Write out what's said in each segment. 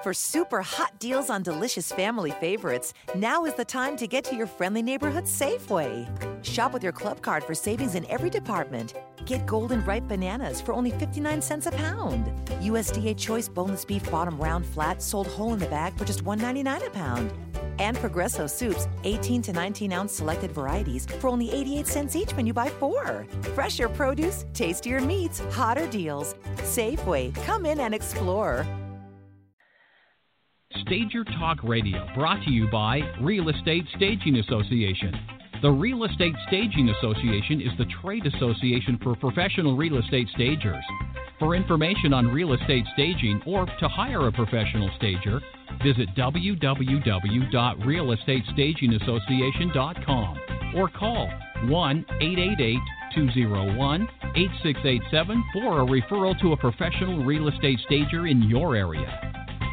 For super hot deals on delicious family favorites, now is the time to get to your friendly neighborhood Safeway. Shop with your club card for savings in every department. Get golden ripe bananas for only 59 cents a pound. USDA Choice boneless beef bottom round flat sold whole in the bag for just $1.99 a pound. And Progresso soups, 18 to 19 ounce selected varieties for only 88 cents each when you buy 4. Fresher produce, tastier meats, hotter deals. Safeway, come in and explore. Stager Talk Radio, brought to you by Real Estate Staging Association. The Real Estate Staging Association is the trade association for professional real estate stagers. For information on real estate staging or to hire a professional stager, visit www.realestatestagingassociation.com or call 1-888-201-8687 for a referral to a professional real estate stager in your area.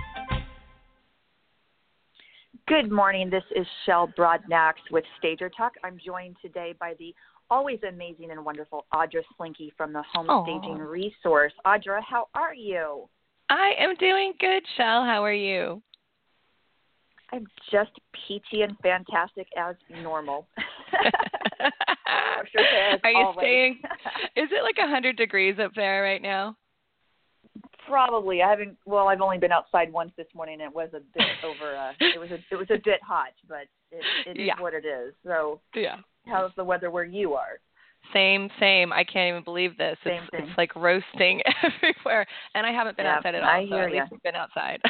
Good morning. This is Shel Broadnax with Stager Talk. I'm joined today by the always amazing and wonderful Audra Slinky from the Home Staging Resource. Audra, how are you? I am doing good, Shel. How are you? I'm just peachy and fantastic as normal. Are you staying? Is it like 100 degrees up there right now? Probably. I've only been outside once this morning, and it was a bit over. It was a bit hot, but it is what it is. So, how's the weather where you are? Same. I can't even believe this. It's like roasting everywhere, and I haven't been outside at all. I hear at least I've been outside.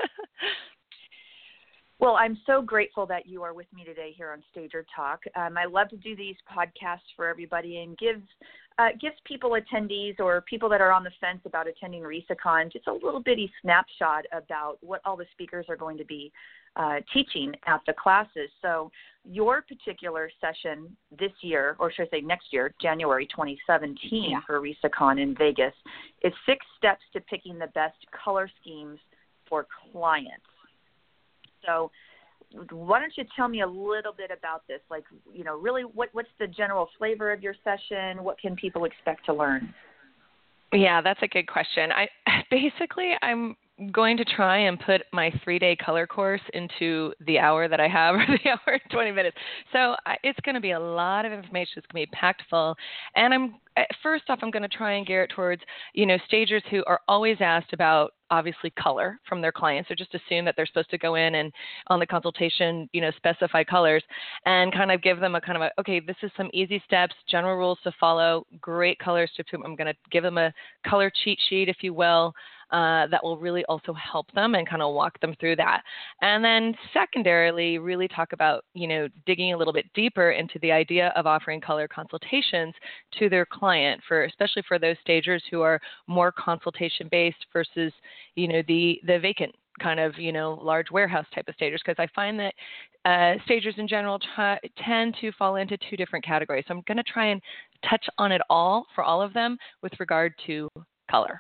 Well, I'm so grateful that you are with me today here on Stager Talk. I love to do these podcasts for everybody and gives people, attendees, or people that are on the fence about attending RESACon just a little bitty snapshot about what all the speakers are going to be teaching at the classes. So your particular session this year, or should I say next year, January 2017 for RESACon in Vegas, is 6 steps to picking the best color schemes for clients. So why don't you tell me a little bit about this? Like, really what's the general flavor of your session? What can people expect to learn? Yeah, that's a good question. I'm going to try and put my 3-day color course into the hour that I have, or the hour and 20 minutes. So it's going to be a lot of information. It's going to be packed full. And first off, I'm going to try and gear it towards, stagers who are always asked about, obviously, color from their clients. So just assume that they're supposed to go in and on the consultation, specify colors, and kind of give them okay, this is some easy steps, general rules to follow, great colors to. I'm going to give them a color cheat sheet, if you will, that will really also help them and kind of walk them through that. And then secondarily, really talk about, digging a little bit deeper into the idea of offering color consultations to their client, especially for those stagers who are more consultation based versus, the vacant kind of, large warehouse type of stagers. Because I find that stagers in general tend to fall into 2 different categories. So I'm going to try and touch on it all for all of them with regard to color.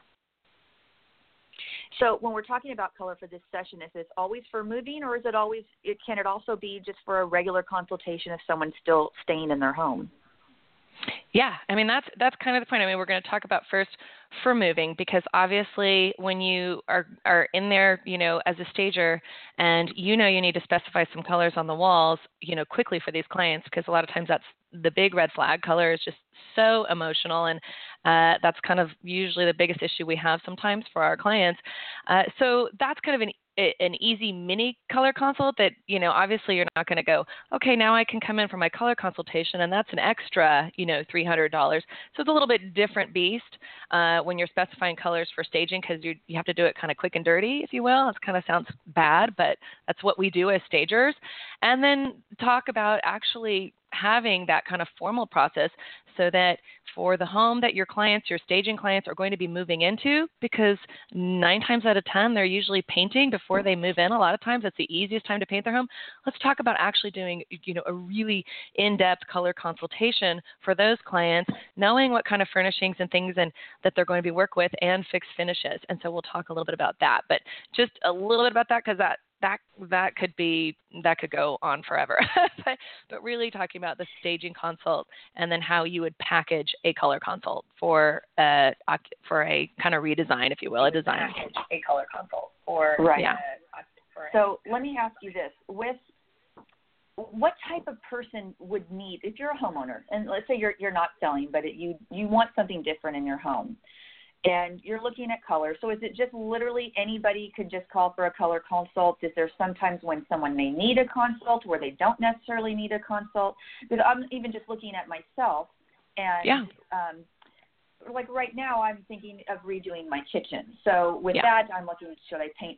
So when we're talking about color for this session, is this always for moving, or can it also be just for a regular consultation if someone's still staying in their home? Yeah, that's kind of the point. We're going to talk about first for moving, because obviously when you are in there, as a stager, and you need to specify some colors on the walls, quickly for these clients, because a lot of times that's the big red flag. Color is just so emotional, and that's kind of usually the biggest issue we have sometimes for our clients. So that's kind of an easy mini color consult that, obviously you're not going to go, okay, now I can come in for my color consultation, and that's an extra, $300. So it's a little bit different beast when you're specifying colors for staging, because you have to do it kind of quick and dirty, if you will. It kind of sounds bad, but that's what we do as stagers. And then talk about actually having that kind of formal process, so that for the home that your staging clients are going to be moving into, because 9 times out of 10, they're usually painting before they move in. A lot of times it's the easiest time to paint their home. Let's talk about actually doing, a really in-depth color consultation for those clients, knowing what kind of furnishings and things and that they're going to be work with, and fixed finishes. And so we'll talk a little bit about that, but just a little bit about that, because that could go on forever. but really talking about the staging consult, and then how you would package a color consult for a kind of redesign, if you will, a design. Package a color consult, or So let me ask you this: what type of person would need, if you're a homeowner, and let's say you're not selling, but you want something different in your home, and you're looking at color. So is it just literally anybody could just call for a color consult? Is there sometimes when someone may need a consult where they don't necessarily need a consult? Because I'm even just looking at myself, and like right now I'm thinking of redoing my kitchen. So with that, I'm looking, should I paint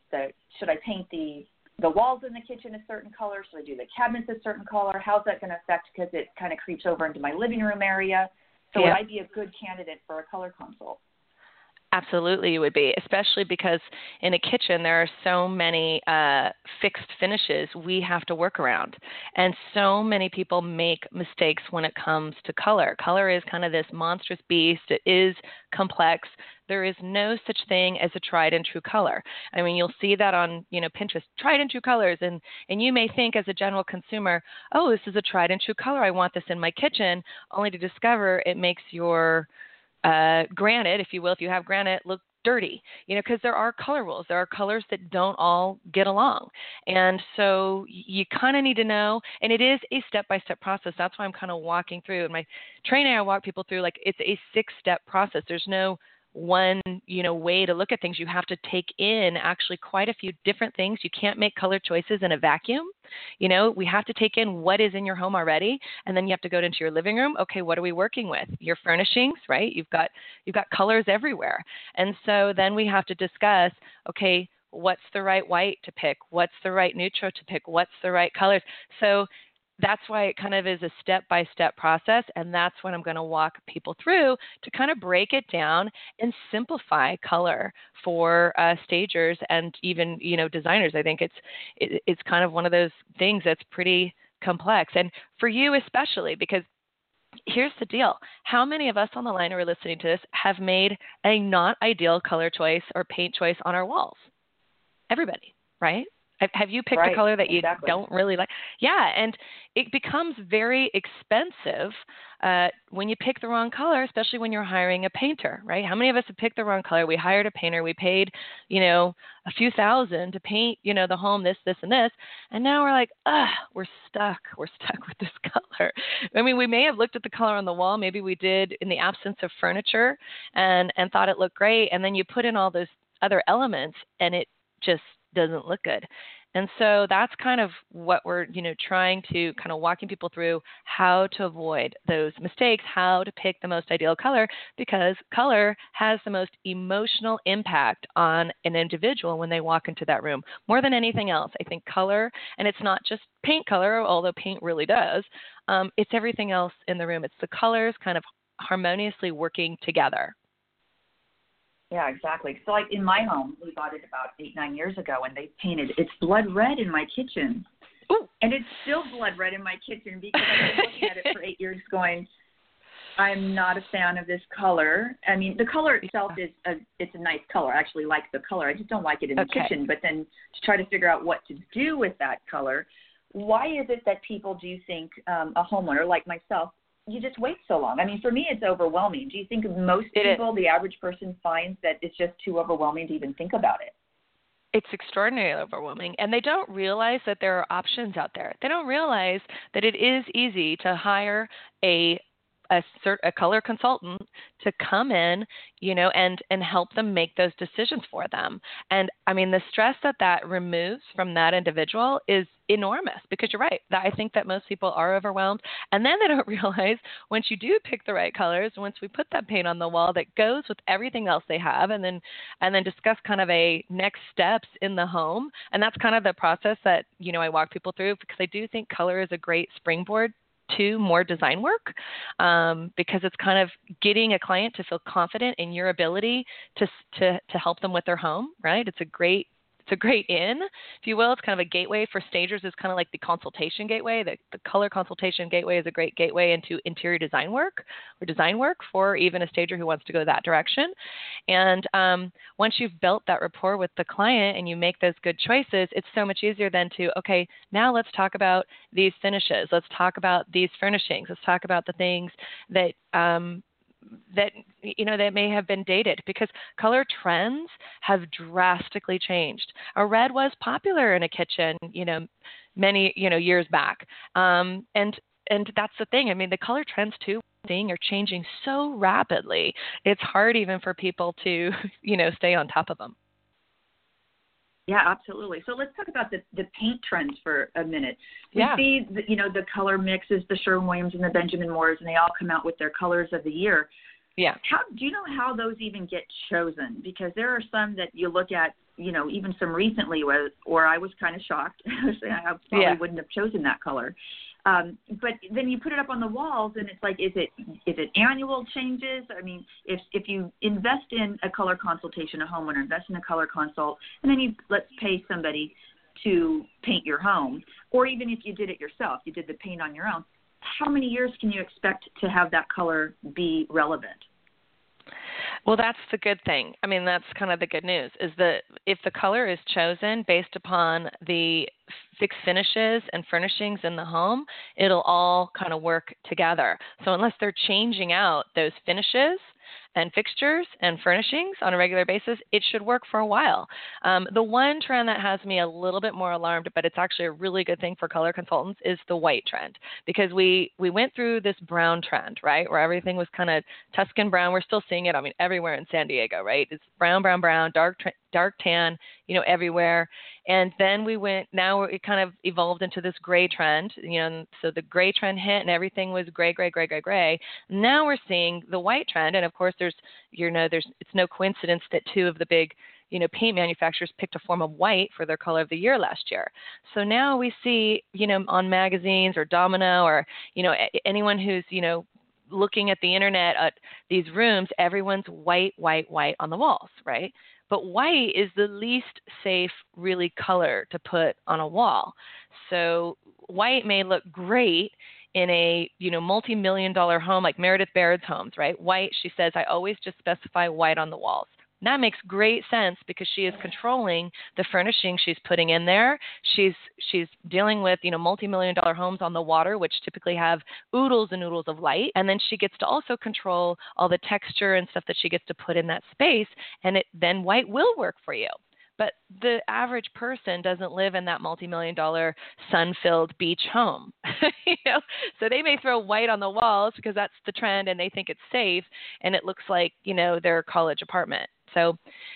the walls in the kitchen a certain color? Should I do the cabinets a certain color? How's that going to affect, because it kind of creeps over into my living room area. So would I be a good candidate for a color consult? Absolutely, you would be, especially because in a kitchen there are so many fixed finishes we have to work around. And so many people make mistakes when it comes to color. Color is kind of this monstrous beast. It is complex. There is no such thing as a tried and true color. I mean, you'll see that on, Pinterest, tried and true colors. And you may think as a general consumer, oh, this is a tried and true color. I want this in my kitchen, only to discover it makes your granite, if you will, if you have granite, look dirty, because there are color rules. There are colors that don't all get along. And so you kind of need to know, and it is a step-by-step process. That's why I'm kind of walking through. In my training, I walk people through, like, it's a 6-step process. There's no one, way to look at things. You have to take in actually quite a few different things. You can't make color choices in a vacuum. We have to take in what is in your home already, and then you have to go into your living room. Okay, what are we working with? Your furnishings, right? You've got colors everywhere. And so then we have to discuss, okay, what's the right white to pick? What's the right neutral to pick? What's the right colors? So that's why it kind of is a step-by-step process, and that's what I'm going to walk people through to kind of break it down and simplify color for stagers and even, designers. I think it's kind of one of those things that's pretty complex. And for you especially, because here's the deal. How many of us on the line who are listening to this have made a not ideal color choice or paint choice on our walls? Everybody, right? Have you picked a color that you don't really like? Yeah, and it becomes very expensive when you pick the wrong color, especially when you're hiring a painter, right? How many of us have picked the wrong color? We hired a painter. We paid, a few $1,000 to paint, the home, this, and this. And now we're like, we're stuck. We're stuck with this color. I mean, we may have looked at the color on the wall. Maybe we did in the absence of furniture and thought it looked great. And then you put in all those other elements and it just doesn't look good. And so that's kind of what we're, trying to kind of walking people through how to avoid those mistakes, how to pick the most ideal color, because color has the most emotional impact on an individual when they walk into that room. More than anything else, I think color, and it's not just paint color, although paint really does, it's everything else in the room. It's the colors kind of harmoniously working together. Yeah, exactly. So like in my home, we bought it about 8-9 years ago, and they painted, it's blood red in my kitchen. Ooh. And it's still blood red in my kitchen because I've been looking at it for 8 years going, I'm not a fan of this color. I mean, the color itself it's a nice color. I actually like the color. I just don't like it in the kitchen. But then to try to figure out what to do with that color, why is it that people do think a homeowner like myself, you just wait so long? I mean, for me, it's overwhelming. Do you think most people, the average person, finds that it's just too overwhelming to even think about it? It's extraordinarily overwhelming, and they don't realize that there are options out there. They don't realize that it is easy to hire a color consultant to come in, and help them make those decisions for them. And I mean, the stress that removes from that individual is enormous, because you're right. I think that most people are overwhelmed, and then they don't realize once you do pick the right colors, once we put that paint on the wall that goes with everything else they have, and then discuss kind of a next steps in the home. And that's kind of the process that, I walk people through, because I do think color is a great springboard to more design work, because it's kind of getting a client to feel confident in your ability to help them with their home, right? It's a great in, if you will. It's kind of a gateway for stagers. It's kind of like the consultation gateway. The color consultation gateway is a great gateway into interior design work or design work for even a stager who wants to go that direction. And once you've built that rapport with the client and you make those good choices, it's so much easier then to, okay, now let's talk about these finishes. Let's talk about these furnishings. Let's talk about the things that that that may have been dated, because color trends have drastically changed. A red was popular in a kitchen, many years back, and that's the thing. I mean, the color trends too are changing so rapidly. It's hard even for people to stay on top of them. Yeah, absolutely. So let's talk about the paint trends for a minute. We see the color mixes, the Sherwin-Williams and the Benjamin Moores, and they all come out with their colors of the year. Yeah. Do you know how those even get chosen? Because there are some that you look at, even some recently where I was kind of shocked. I probably wouldn't have chosen that color. But then you put it up on the walls, and it's like, is it annual changes? I mean, if you invest in a color consultation, a homeowner invest in a color consult, and then let's pay somebody to paint your home, or even if you did it yourself, you did the paint on your own, how many years can you expect to have that color be relevant? Well, that's the good thing. I mean, that's kind of the good news, is that if the color is chosen based upon the fixed finishes and furnishings in the home, it'll all kind of work together. So unless they're changing out those finishes and fixtures and furnishings on a regular basis, it should work for a while. The one trend that has me a little bit more alarmed, but it's actually a really good thing for color consultants, is the white trend, because we went through this brown trend, right, where everything was kind of Tuscan brown. We're still seeing it, I mean, everywhere in San Diego, right? It's brown, dark tan, everywhere. And then now it kind of evolved into this gray trend, so the gray trend hit and everything was gray. Now we're seeing the white trend. And of course it's no coincidence that two of the big, paint manufacturers picked a form of white for their color of the year last year. So now we see, on magazines or Domino or, anyone who's, looking at the internet at these rooms, everyone's white on the walls, right? But white is the least safe, really, color to put on a wall. So white may look great in a, multi-million-dollar home like Meredith Baird's homes, right? White, she says, I always just specify white on the walls. And that makes great sense because she is controlling the furnishing she's putting in there. She's dealing with, multi-million-dollar homes on the water, which typically have oodles and oodles of light. And then she gets to also control all the texture and stuff that she gets to put in that space. And then white will work for you. But the average person doesn't live in that multi-million-dollar sun-filled beach home, So they may throw white on the walls because that's the trend and they think it's safe, and it looks like, their college apartment. So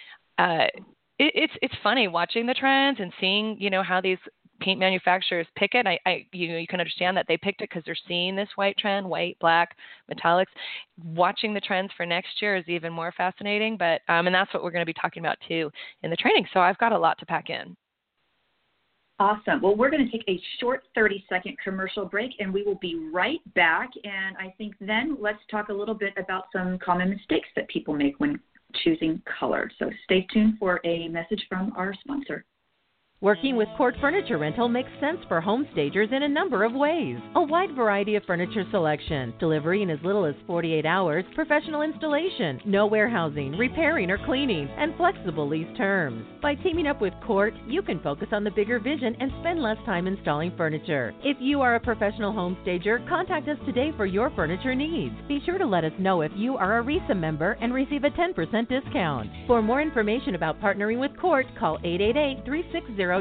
it's funny watching the trends and seeing, how these paint manufacturers pick it. You can understand that they picked it because they're seeing this white trend, white, black, metallics. Watching the trends for next year is even more fascinating. But and that's what we're going to be talking about too in the training. So I've got a lot to pack in. Awesome. Well, we're going to take a short 30-second commercial break, and we will be right back. And I think then let's talk a little bit about some common mistakes that people make when choosing color. So stay tuned for a message from our sponsor. Working with Court Furniture Rental makes sense for home stagers in a number of ways. A wide variety of furniture selection, delivery in as little as 48 hours, professional installation, no warehousing, repairing or cleaning, and flexible lease terms. By teaming up with Court, you can focus on the bigger vision and spend less time installing furniture. If you are a professional home stager, contact us today for your furniture needs. Be sure to let us know if you are a RISA member and receive a 10% discount. For more information about partnering with Court, call 888-360-2678.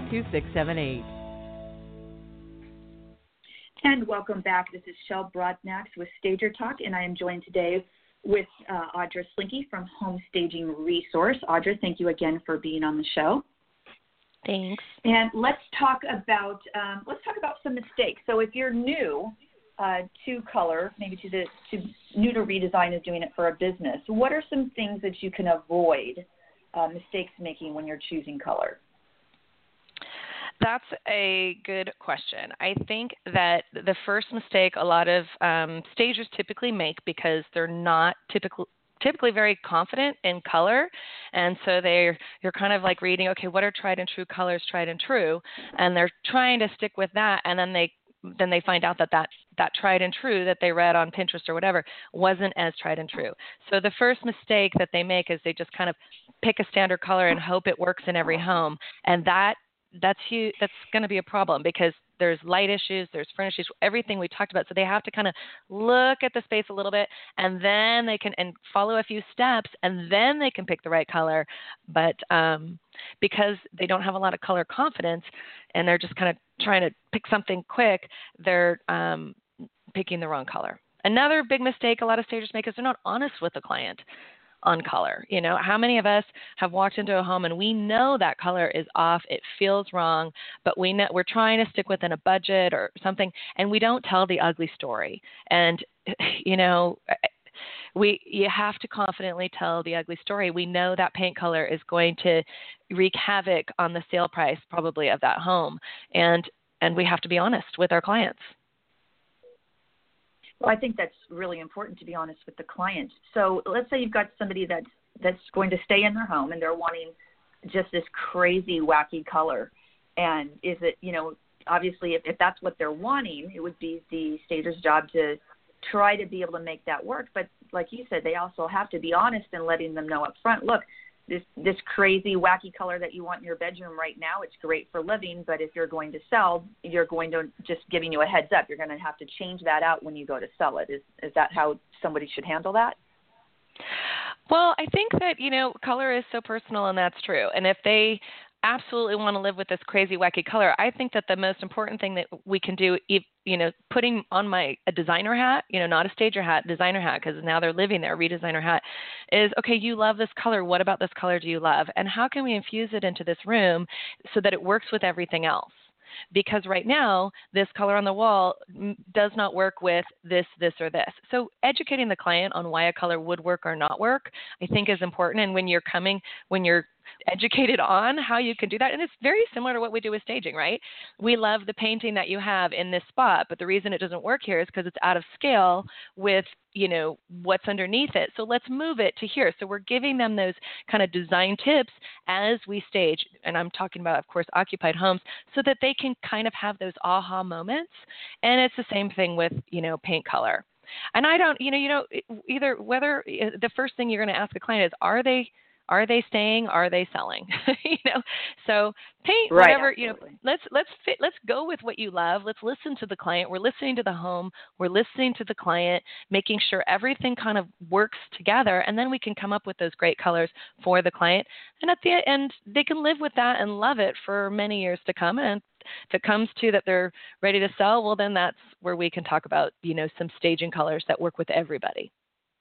And welcome back. This is Shel Broadnax with Stager Talk, and I am joined today with Audra Slinky from Home Staging Resource. Audra, thank you again for being on the show. Thanks. And let's talk about some mistakes. So if you're new to color, maybe new to redesign is doing it for a business, what are some things that you can avoid mistakes making when you're choosing color? That's a good question. I think that the first mistake a lot of stagers typically make, because they're not typically very confident in color, and so you're kind of like reading, okay, what are tried and true colors, tried and true, and they're trying to stick with that, and then they find out that tried and true that they read on Pinterest or whatever wasn't as tried and true. So the first mistake that they make is they just kind of pick a standard color and hope it works in every home, and that that's huge. That's going to be a problem because there's light issues, there's furnish issues, everything we talked about. So they have to kind of look at the space a little bit, and then they can and follow a few steps, and then they can pick the right color. But because they don't have a lot of color confidence, and they're just kind of trying to pick something quick, they're picking the wrong color. Another big mistake a lot of stagers make is they're not honest with the client on color. You know, how many of us have walked into a home and we know that color is off, it feels wrong, but we're trying to stick within a budget or something, and we don't tell the ugly story. And, you know, you have to confidently tell the ugly story. We know that paint color is going to wreak havoc on the sale price probably of that home, and we have to be honest with our clients. Well, I think that's really important, to be honest with the client. So let's say you've got somebody that's going to stay in their home and they're wanting just this crazy, wacky color. And is it, you know, obviously if that's what they're wanting, it would be the stager's job to try to be able to make that work. But like you said, they also have to be honest in letting them know up front, look, this crazy, wacky color that you want in your bedroom right now, it's great for living, but if you're going to sell, you're going to, just giving you a heads up, you're going to have to change that out when you go to sell it. Is that how somebody should handle that? Well, I think that, you know, color is so personal, and that's true. And if they absolutely want to live with this crazy, wacky color, I think that the most important thing that we can do, you know, putting on a designer hat, you know, not a stager hat, designer hat, because now they're living there, redesigner hat, is, okay, you love this color. What about this color do you love? And how can we infuse it into this room so that it works with everything else? Because right now, this color on the wall does not work with this, or this. So educating the client on why a color would work or not work, I think, is important. And when you're educated on how you can do that, and it's very similar to what we do with staging, right? We love the painting that you have in this spot, but the reason it doesn't work here is because it's out of scale with, you know, what's underneath it. So let's move it to here. So we're giving them those kind of design tips as we stage, and I'm talking about, of course, occupied homes, so that they can kind of have those aha moments. And it's the same thing with, you know, paint color. And I don't, you know, either whether the first thing you're going to ask a client is, are they staying? Are they selling? You know, so paint whatever. Right, you know. Let's go with what you love. Let's listen to the client. We're listening to the home. We're listening to the client, making sure everything kind of works together, and then we can come up with those great colors for the client. And at the end, they can live with that and love it for many years to come. And if it comes to that they're ready to sell, well, then that's where we can talk about, you know, some staging colors that work with everybody.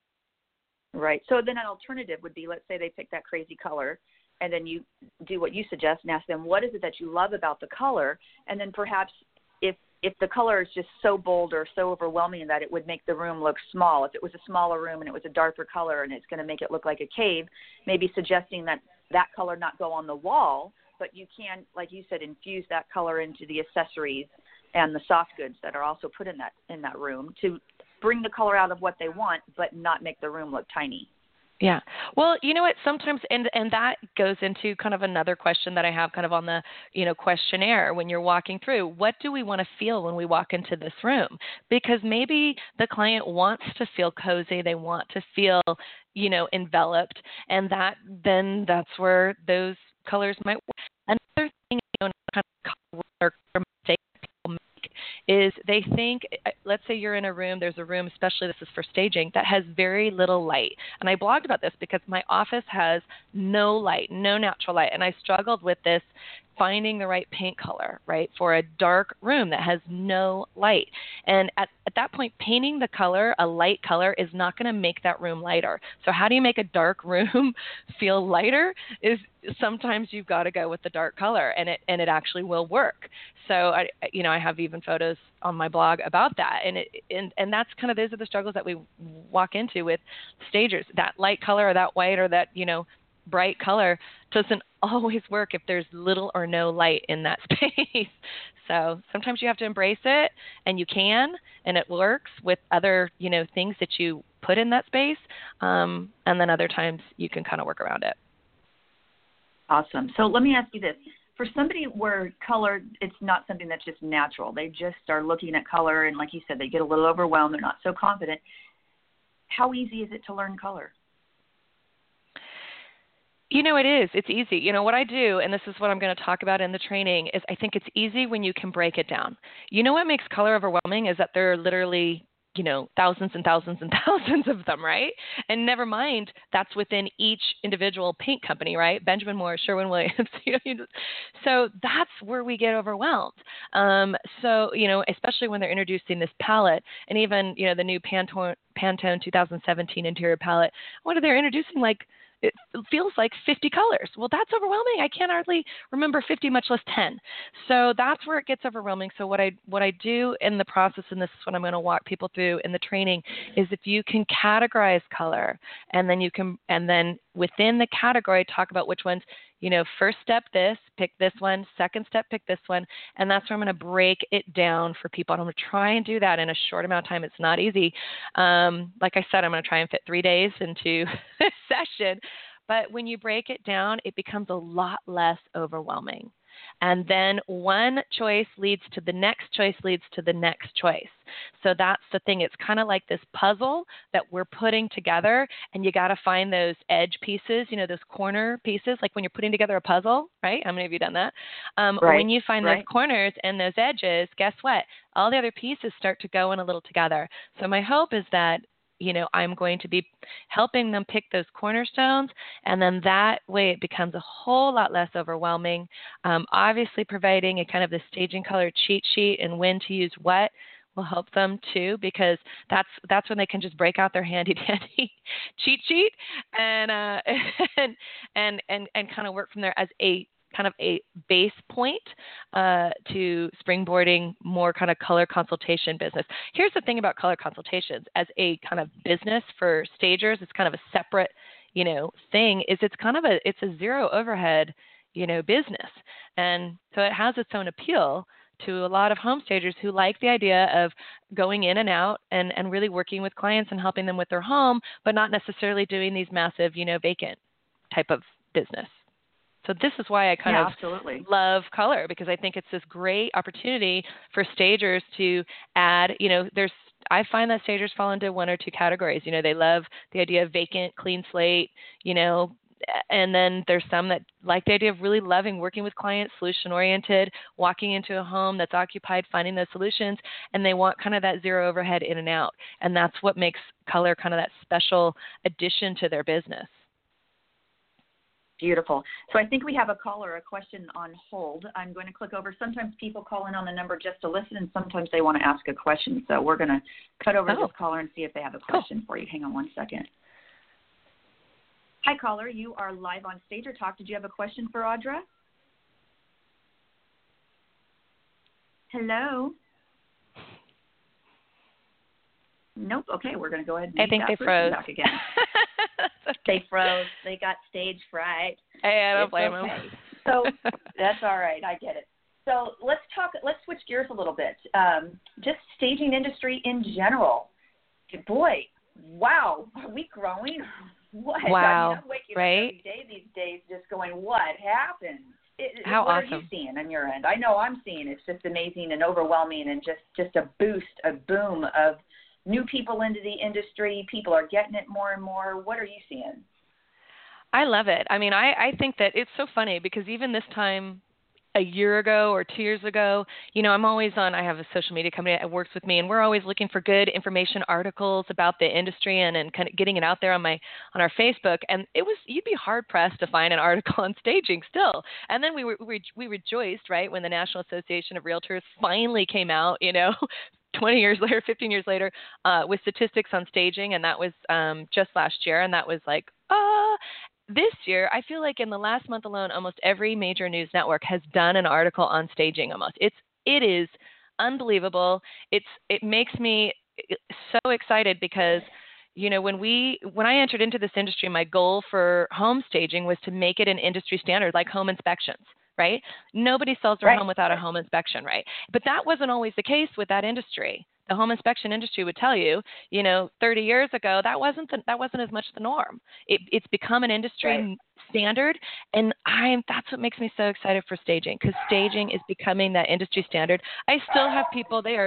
Right. So then an alternative would be, let's say they pick that crazy color, and then you do what you suggest and ask them, what is it that you love about the color? And then perhaps if the color is just so bold or so overwhelming that it would make the room look small, if it was a smaller room and it was a darker color and it's going to make it look like a cave, maybe suggesting that color not go on the wall, but you can, like you said, infuse that color into the accessories and the soft goods that are also put in that room to bring the color out of what they want, but not make the room look tiny. Yeah. Well, you know what, sometimes, and that goes into kind of another question that I have kind of on the, you know, questionnaire when you're walking through. What do we want to feel when we walk into this room? Because maybe the client wants to feel cozy. They want to feel, you know, enveloped, and that's where those colors might work. Another thing, you know, kind of color mistake people make is they think, let's say you're in a room, there's a room, especially this is for staging, that has very little light. And I blogged about this because my office has no light, no natural light. And I struggled with this, finding the right paint color, right, for a dark room that has no light. And at that point, painting the color, a light color, is not going to make that room lighter. So how do you make a dark room feel lighter? Is sometimes you've got to go with the dark color, and it actually will work. So I have even photos on my blog about that, and that's kind of, those are the struggles that we walk into with stagers. That light color or that white or that, you know, bright color doesn't always work if there's little or no light in that space. So sometimes you have to embrace it, and you can, and it works with other, you know, things that you put in that space. And then other times you can kind of work around it. Awesome. So let me ask you this. For somebody where color, it's not something that's just natural, they just are looking at color, and like you said, they get a little overwhelmed, they're not so confident. How easy is it to learn color? You know, it is. It's easy. You know, what I do, and this is what I'm going to talk about in the training, is I think it's easy when you can break it down. You know what makes color overwhelming is that there are literally, you know, thousands and thousands and thousands of them, right? And never mind, that's within each individual paint company, right? Benjamin Moore, Sherwin-Williams. So that's where we get overwhelmed. So, you know, especially when they're introducing this palette, and even, you know, the new Pantone 2017 interior palette, what are they introducing? Like, it feels like 50 colors. Well, that's overwhelming. I can't hardly remember 50, much less 10. So that's where it gets overwhelming. So what I do in the process, and this is what I'm going to walk people through in the training, is if you can categorize color, and then within the category talk about which ones, you know, first step this, pick this one, second step, pick this one, and that's where I'm going to break it down for people. And I'm going to try and do that in a short amount of time. It's not easy. Like I said, I'm going to try and fit 3 days into this session. But when you break it down, it becomes a lot less overwhelming. And then one choice leads to the next choice leads to the next choice. So that's the thing. It's kind of like this puzzle that we're putting together, and you got to find those edge pieces, you know, those corner pieces, like when you're putting together a puzzle, right? How many of you done that? Right. When you find those corners and those edges, guess what? All the other pieces start to go in a little together. So my hope is that, you know, I'm going to be helping them pick those cornerstones, and then that way it becomes a whole lot less overwhelming. Obviously, providing a kind of the staging color cheat sheet and when to use what will help them too, because that's when they can just break out their handy dandy cheat sheet and kind of work from there as a kind of a base point to springboarding more kind of color consultation business. Here's the thing about color consultations as a kind of business for stagers. It's kind of a separate, you know, thing. It's a zero overhead, you know, business, and so it has its own appeal to a lot of home stagers who like the idea of going in and out and really working with clients and helping them with their home, but not necessarily doing these massive, you know, vacant type of business. So this is why I kind of absolutely love color, because I think it's this great opportunity for stagers to add, you know, I find that stagers fall into one or two categories. You know, they love the idea of vacant, clean slate, you know, and then there's some that like the idea of really loving working with clients, solution-oriented, walking into a home that's occupied, finding those solutions, and they want kind of that zero overhead in and out. And that's what makes color kind of that special addition to their business. Beautiful. So I think we have a question on hold. I'm going to click over. Sometimes people call in on the number just to listen, and sometimes they want to ask a question. So we're going to cut over to this caller and see if they have a question for you. Hang on one second. Hi, caller. You are live on Stager Talk. Did you have a question for Audra? Hello? Nope. Okay, we're going to go ahead and I think they froze. Back again. They froze. They got stage fright. Hey, I don't blame them. So that's all right. I get it. So let's switch gears a little bit. Just staging industry in general. Boy, wow. Are we growing? What? Wow. I mean, I'm waking right? up every day these days just going, what happened? How what awesome. are you seeing on your end? I know I'm seeing it's just amazing and overwhelming and just a boost, a boom of new people into the industry. People are getting it more and more. What are you seeing? I love it. I mean, I think that it's so funny because even this time a year ago or 2 years ago, you know, I have a social media company that works with me, and we're always looking for good information articles about the industry and kind of getting it out there on our Facebook. And you'd be hard pressed to find an article on staging still. And then we rejoiced, right, when the National Association of Realtors finally came out, you know, 20 years later, 15 years later, with statistics on staging. And that was just last year. And that was like, this year, I feel like in the last month alone, almost every major news network has done an article on staging almost. It is unbelievable. It makes me so excited because, you know, when I entered into this industry, my goal for home staging was to make it an industry standard, like home inspections. Right? Nobody sells their home without a home inspection, right? But that wasn't always the case with that industry. The home inspection industry would tell you, you know, 30 years ago, that wasn't as much the norm. It's become an industry standard, and that's what makes me so excited for staging, because staging is becoming that industry standard. I still have people, they are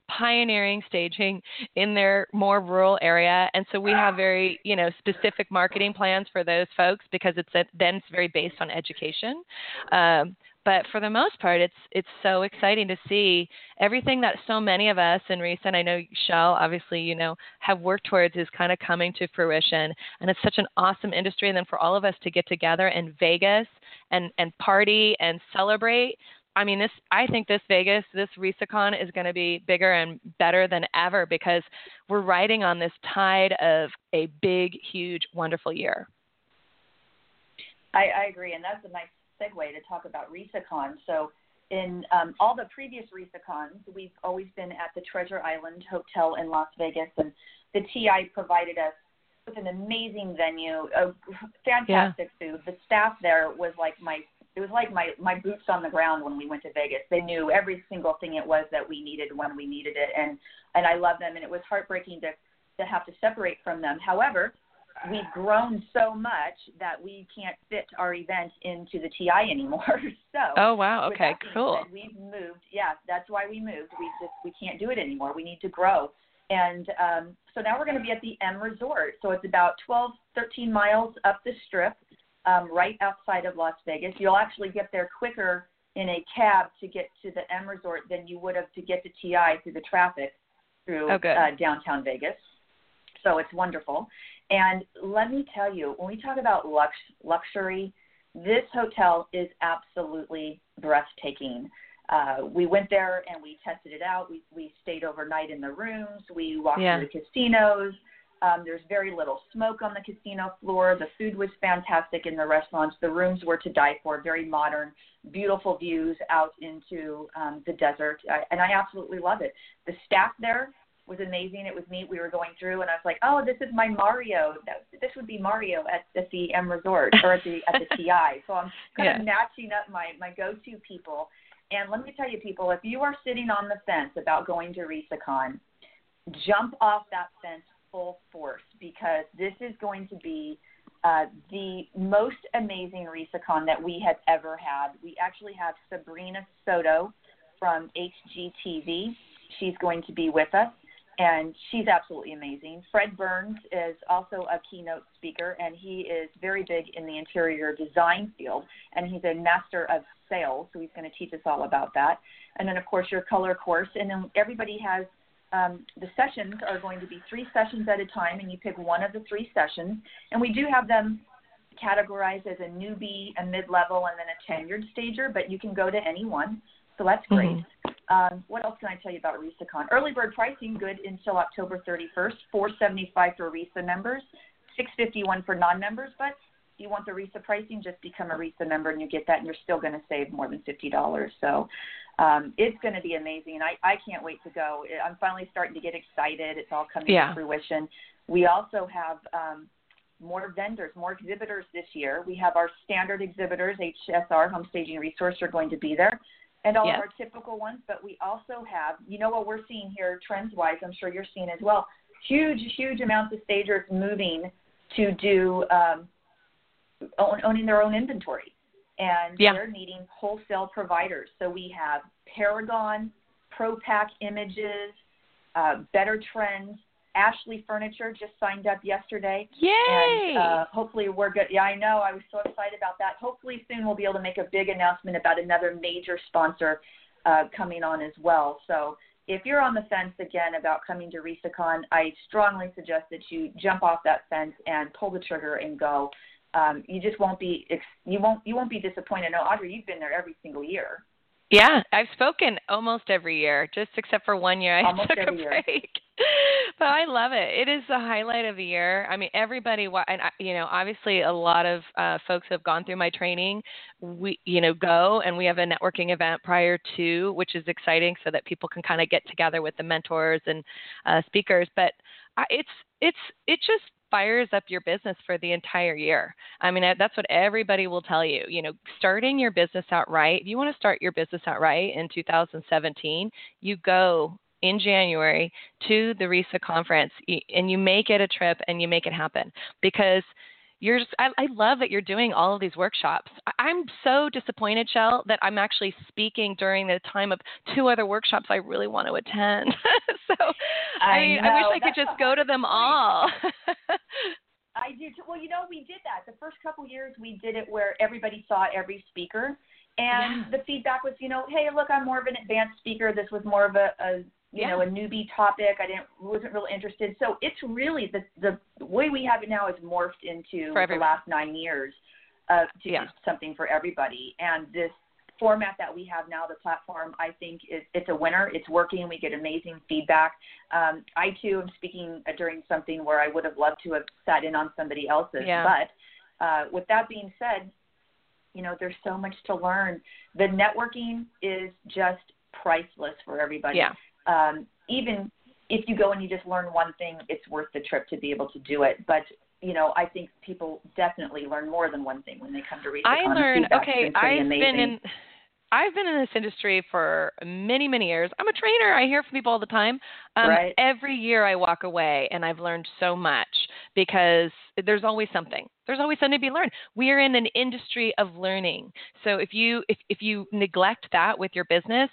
pioneering staging in their more rural area. And so we have very, specific marketing plans for those folks because then it's very based on education. But for the most part, it's so exciting to see everything that so many of us in recent, I know, Shell, obviously, have worked towards is kind of coming to fruition. And it's such an awesome industry. And then for all of us to get together in Vegas and party and celebrate. I mean, I think this RISACon is going to be bigger and better than ever because we're riding on this tide of a big, huge, wonderful year. I agree. And that's a nice segue to talk about RISACon. So in all the previous RISACons, we've always been at the Treasure Island Hotel in Las Vegas, and the TI provided us with an amazing venue, fantastic food. The staff there was like my boots on the ground when we went to Vegas. They knew every single thing it was that we needed when we needed it, and I love them, and it was heartbreaking to have to separate from them. However, we've grown so much that we can't fit our event into the TI anymore. So, oh wow, okay, cool. We've moved. Yeah, that's why we moved. We can't do it anymore. We need to grow. And so now we're going to be at the M Resort. So it's about 13 miles up the Strip, right outside of Las Vegas. You'll actually get there quicker in a cab to get to the M Resort than you would have to get to TI through the traffic through downtown Vegas. So it's wonderful. And let me tell you, when we talk about luxury, this hotel is absolutely breathtaking. We went there and we tested it out. We stayed overnight in the rooms. We walked through the casinos. There's very little smoke on the casino floor. The food was fantastic in the restaurants. The rooms were to die for, very modern, beautiful views out into the desert. And I absolutely love it. The staff there was amazing. It was neat. We were going through, and I was like, oh, this is my Mario. This would be Mario at the M Resort or at the TI. So I'm kind of matching up my go-to people. And let me tell you, people, if you are sitting on the fence about going to RISACon, jump off that fence full force, because this is going to be the most amazing RISACon that we have ever had. We actually have Sabrina Soto from HGTV. She's going to be with us, and she's absolutely amazing. Fred Burns is also a keynote speaker, and he is very big in the interior design field, and he's a master of sales, so he's going to teach us all about that. And then, of course, your color course, and then everybody has the sessions are going to be 3 sessions at a time, and you pick one of the 3 sessions. And we do have them categorized as a newbie, a mid-level, and then a tenured stager, but you can go to any one. So that's great. Mm-hmm. What else can I tell you about RISACon? Early bird pricing good until October 31st, $475 for RISA members, $651 for non-members. But if you want the RISA pricing, just become a RISA member and you get that, and you're still going to save more than $50. So it's going to be amazing. I can't wait to go. I'm finally starting to get excited. It's all coming to fruition. We also have more vendors, more exhibitors this year. We have our standard exhibitors, HSR, Home Staging Resource, are going to be there, and all of our typical ones. But we also have, what we're seeing here trends-wise, I'm sure you're seeing as well, huge amounts of stagers moving to do owning their own inventory. And they're needing wholesale providers. So we have Paragon, ProPack Images, Better Trends, Ashley Furniture just signed up yesterday. Yay! And hopefully we're good. Yeah, I know. I was so excited about that. Hopefully soon we'll be able to make a big announcement about another major sponsor coming on as well. So if you're on the fence again about coming to RISACon, I strongly suggest that you jump off that fence and pull the trigger and go. You just won't be you won't be disappointed. No, Audrey, you've been there every single year. Yeah, I've spoken almost every year, just except for one year I took a break. But I love it. It is the highlight of the year. I mean, everybody, and obviously a lot of folks have gone through my training. We, go and we have a networking event prior to, which is exciting, so that people can kind of get together with the mentors and speakers. But it just fires up your business for the entire year. I mean, that's what everybody will tell you. Starting your business out right. If you want to start your business out right in 2017, you go in January to the RISA conference and you make it a trip and you make it happen, because I love that you're doing all of these workshops. I'm so disappointed, Shell, that I'm actually speaking during the time of 2 other workshops I really want to attend. So I wish I could just go to them all. I do too. Well, we did that. The first couple years we did it where everybody saw every speaker. And the feedback was, hey, look, I'm more of an advanced speaker. This was more of a newbie topic. Wasn't really interested. So it's really the way we have it now is morphed into the last 9 years to do something for everybody. And this format that we have now, the platform, I think it's a winner. It's working. We get amazing feedback. I too am speaking during something where I would have loved to have sat in on somebody else's. Yeah. But with that being said, there's so much to learn. The networking is just priceless for everybody. Yeah. Even if you go and you just learn one thing, it's worth the trip to be able to do it. But, I think people definitely learn more than one thing when they come to RisaCon. I've been in this industry for many, many years. I'm a trainer. I hear from people all the time. Right. Every year I walk away and I've learned so much because there's always something. There's always something to be learned. We are in an industry of learning. So if you neglect that with your business,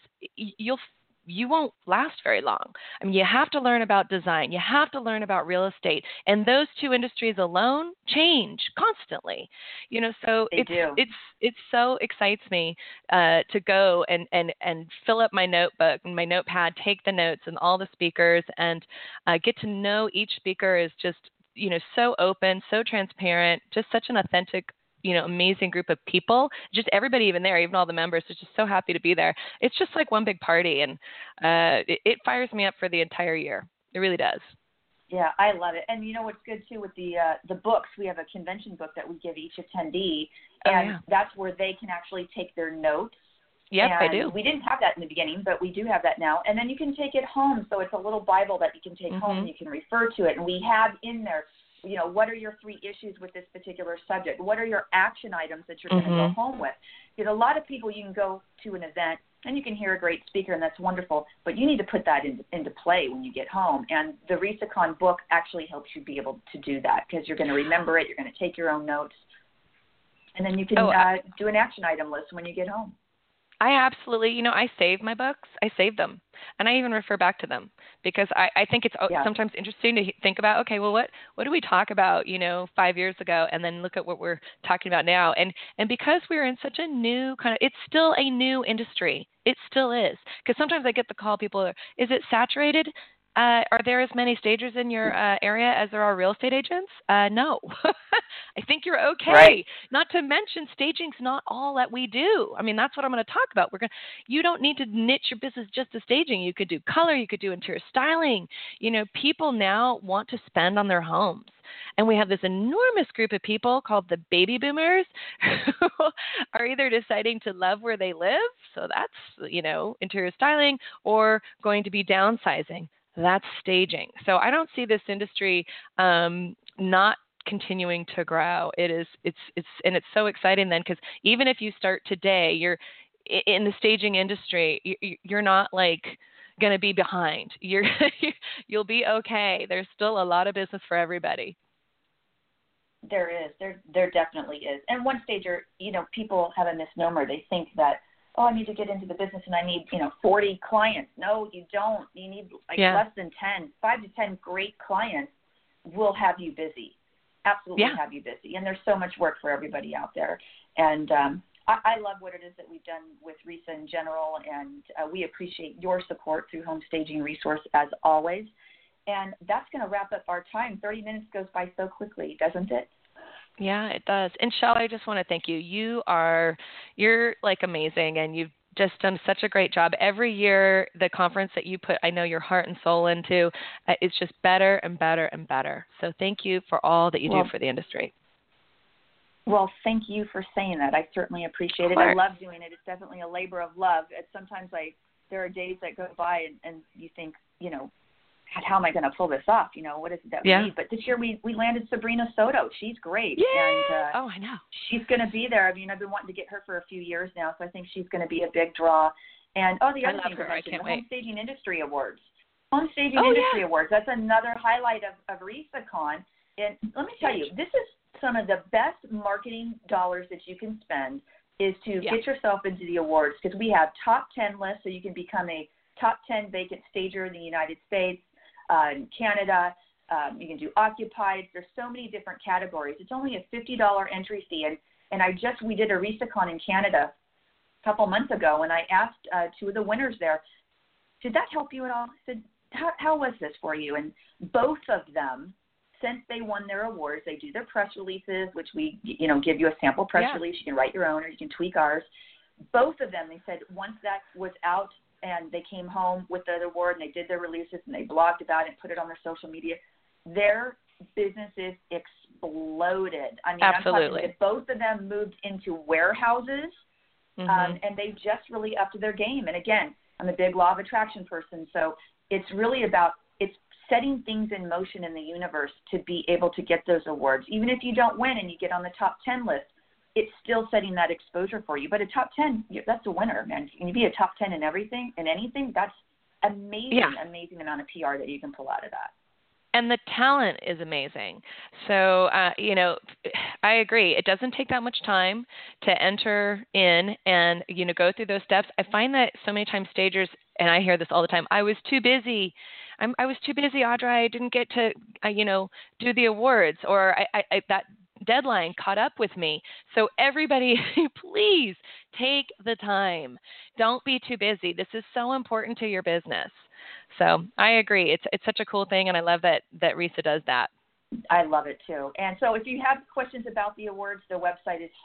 you won't last very long. I mean, you have to learn about design. You have to learn about real estate. And those 2 industries alone change constantly. So it so excites me to go and fill up my notebook and my notepad, take the notes and all the speakers and get to know each speaker is just, so open, so transparent, just such an authentic amazing group of people, just everybody even there, even all the members are just so happy to be there. It's just like one big party, and it fires me up for the entire year. It really does. Yeah, I love it. And what's good too with the books, we have a convention book that we give each attendee, and that's where they can actually take their notes. Yep, I do. We didn't have that in the beginning, but we do have that now. And then you can take it home. So it's a little Bible that you can take home and you can refer to it. And we have in there, what are your 3 issues with this particular subject? What are your action items that you're going to go home with? Because a lot of people, you can go to an event and you can hear a great speaker, and that's wonderful, but you need to put that into play when you get home. And the RisaCon book actually helps you be able to do that because you're going to remember it, you're going to take your own notes, and then you can do an action item list when you get home. I absolutely, I save my books. I save them. And I even refer back to them because I think it's sometimes interesting to think about, okay, well, what do we talk about, 5 years ago, and then look at what we're talking about now. And because we're in such a new it's still a new industry. It still is. Because sometimes I get the call, people are, is it saturated? Are there as many stagers in your area as there are real estate agents? No. I think you're okay. Right. Not to mention, staging's not all that we do. I mean, that's what I'm going to talk about. You don't need to niche your business just to staging. You could do color. You could do interior styling. People now want to spend on their homes. And we have this enormous group of people called the baby boomers who are either deciding to love where they live, so that's, interior styling, or going to be downsizing. That's staging. So I don't see this industry not continuing to grow. It's so exciting then, because even if you start today, you're in the staging industry, you're not like going to be behind. You'll be okay. There's still a lot of business for everybody. There is. There definitely is. And one stager, people have a misnomer. They think that, I need to get into the business and I need, 40 clients. No, you don't. You need less than 10. 5 to 10 great clients will have you busy. Absolutely have you busy. And there's so much work for everybody out there. And I love what it is that we've done with RISA in general, and we appreciate your support through Home Staging Resource as always. And that's going to wrap up our time. 30 minutes goes by so quickly, doesn't it? Yeah, it does. And Shell, I just want to thank you. You're like amazing, and you've just done such a great job. Every year, the conference that you put, I know your heart and soul into, it's just better and better and better. So thank you for all that you do for the industry. Well, thank you for saying that. I certainly appreciate it. I love doing it. It's definitely a labor of love. Sometimes there are days that go by and you think, God, how am I going to pull this off? What is it that we need? But this year we landed Sabrina Soto. She's great. Yeah. And, I know. She's going to be there. I mean, I've been wanting to get her for a few years now, so I think she's going to be a big draw. And, the other thing to mention, the Home Staging Industry Awards. Home Staging Industry Awards. That's another highlight of RisaCon. And let me tell you, this is some of the best marketing dollars that you can spend is to get yourself into the awards, because we have top 10 lists, so you can become a top 10 vacant stager in the United States, in Canada. You can do occupied. There's so many different categories. It's only a $50 entry fee. And we did a RISACon in Canada a couple months ago, and I asked two of the winners there, did that help you at all? I said, how was this for you? And both of them, since they won their awards, they do their press releases, which we, give you a sample press release. You can write your own or you can tweak ours. Both of them, they said once that was out and they came home with the award and they did their releases and they blogged about it and put it on their social media, their businesses exploded. I mean, absolutely. I'm talking that both of them moved into warehouses, and they just really upped their game. And again, I'm a big law of attraction person, so it's really about setting things in motion in the universe to be able to get those awards. Even if you don't win and you get on the top 10 list, it's still setting that exposure for you. But a top 10, that's a winner, man. Can you be a top 10 in everything, in anything? That's amazing amount of PR that you can pull out of that. And the talent is amazing. So, I agree. It doesn't take that much time to enter in and, go through those steps. I find that so many times stagers, and I hear this all the time, I was too busy. I was too busy, Audra. I didn't get to, do the awards, or I that deadline caught up with me. So everybody, please take the time. Don't be too busy. This is so important to your business. So I agree. It's such a cool thing, and I love that RISA does that. I love it too. And so if you have questions about the awards, the website is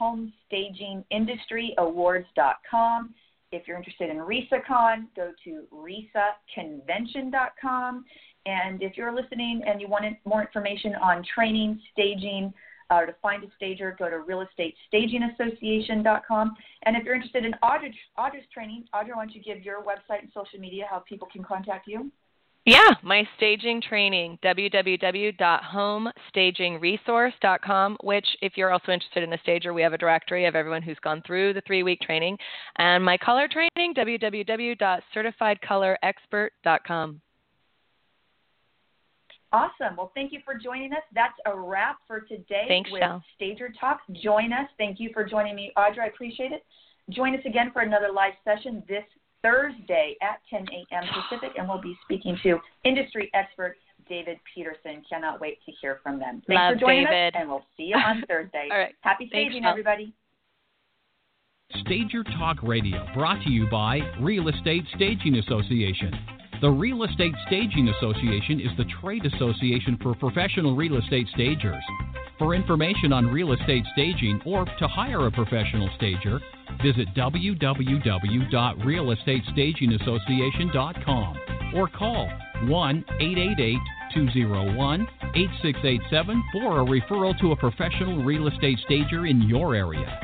homestagingindustry.awards.com. If you're interested in RISACon, go to risaconvention.com. And if you're listening and you want more information on training, staging, or to find a stager, go to realestatestagingassociation.com. And if you're interested in Audra's training, Audra, why don't you give your website and social media how people can contact you? Yeah, my staging training, www.homestagingresource.com, which if you're also interested in a stager, we have a directory of everyone who's gone through the 3-week training. And my color training, www.certifiedcolorexpert.com. Awesome. Well, thank you for joining us. That's a wrap for today. Thanks, with Shel. Stager Talk. Join us. Thank you for joining me, Audra. I appreciate it. Join us again for another live session this Thursday at 10 a.m. Pacific, and we'll be speaking to industry expert David Peterson. Cannot wait to hear from them. Thanks for joining us, and we'll see you on Thursday. All right. Happy staging, everybody. Stager Talk Radio, brought to you by Real Estate Staging Association. The Real Estate Staging Association is the trade association for professional real estate stagers. For information on real estate staging or to hire a professional stager, visit www.realestatestagingassociation.com or call 1-888-201-8687 for a referral to a professional real estate stager in your area.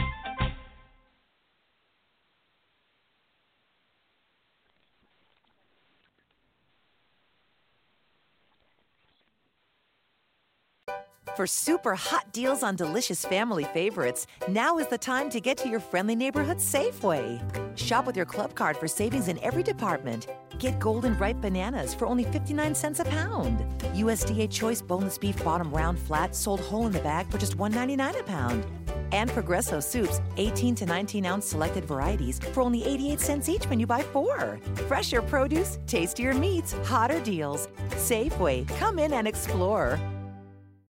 For super hot deals on delicious family favorites, now is the time to get to your friendly neighborhood Safeway. Shop with your club card for savings in every department. Get golden ripe bananas for only 59 cents a pound. USDA Choice boneless beef bottom round flat sold whole in the bag for just $1.99 a pound. And Progresso soups, 18 to 19 ounce selected varieties for only 88 cents each when you buy 4. Fresher produce, tastier meats, hotter deals. Safeway, come in and explore.